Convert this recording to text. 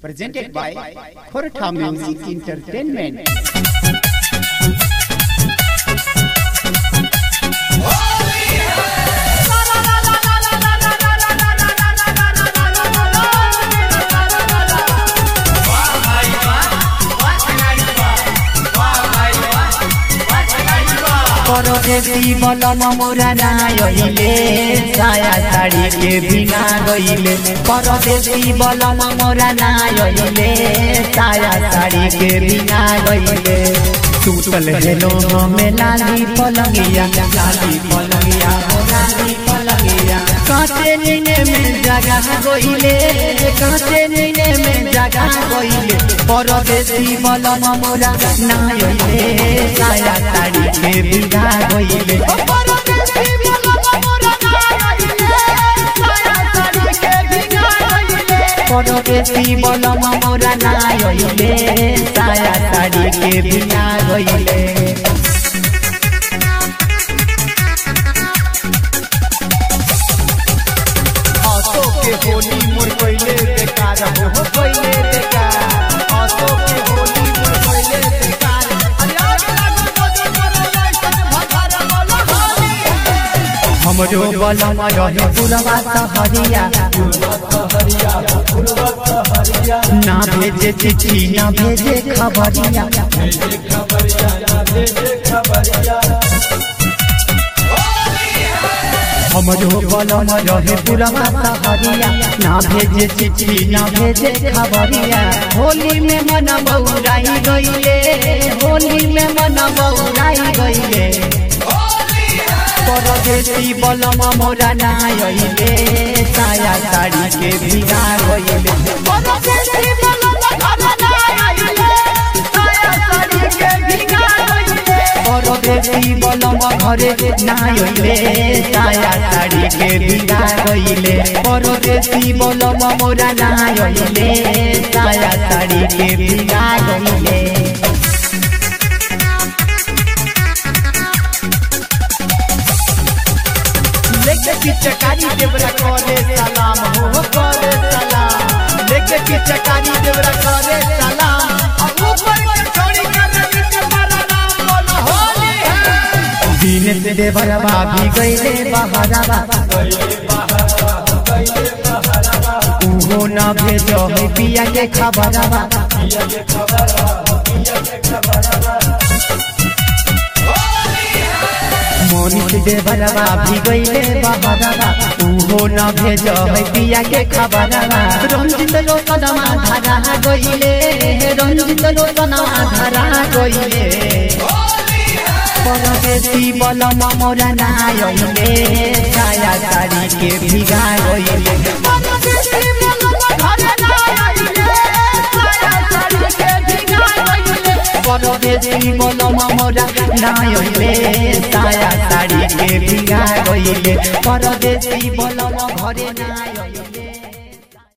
Presented by Khortha Music Entertainment. परदेसी बलम मोरा नायले साया साड़ी के बिना गईले परदेसी बलम मोरा नायले साया साड़ी के बिना गईले टूटल हेलो हमें लाली पलंगिया लाली पलंगिया काटे नीने में जगह गईले काटे नीने में जगह गईले परदेसी बलम मोरा नायले साया साड़ी के बिना गईले परदेसी बलम मोरा नायले साया साड़ी के बिना गईले आसो के होली मोर पहले बेकार हो पहले बेकार आसो के होली मोर पहले बेकार हमरो बलम रहे पुरवा सहरिया ना भेजे चिट्ठी ना भेजे खबरिया हमरो बलम रहे पुरवा सहरिया ना भेजे चिट्ठी ना भेजे खबरिया होली में मन बउराई गईले होली में मन बउराई गईले परदेसी बलम मोरा नायले साया साड़ी के बिना गईले परदेसी बलम मोरा नायले साया साड़ी के बिना गईले परदेसी बलम घरे नायले साया साड़ी के बिना गईले परदेसी बलम मोरा नायले साया साड़ी के बिना गईले लेके पिचकारी देवरा करे सलाम हो करे सलाम लेके पिचकारी देवरा करे सलाम ऊपर के छोड़ी कर नीचे मारा नाम बोलो होली है दिन से देवरवा भी गईले बहरवा उहो न भेजो है पिया के खबरवा मोनित देवरवा भी गईले बहरवा उहो न भेजो है पिया के खबरवा रंजित लोकनमा धारा गईले रंजित लोकनमा धारा गईले परदेसी बलम मोरा नायले साया साड़ी के बिगा गईले परदेसी बलम घरे नायले साया साड़ी के बिगा गईले परदेसी बलम मोरा नायले साया साड़ी के बिगा गईले परदेसी बलम घरे नायले।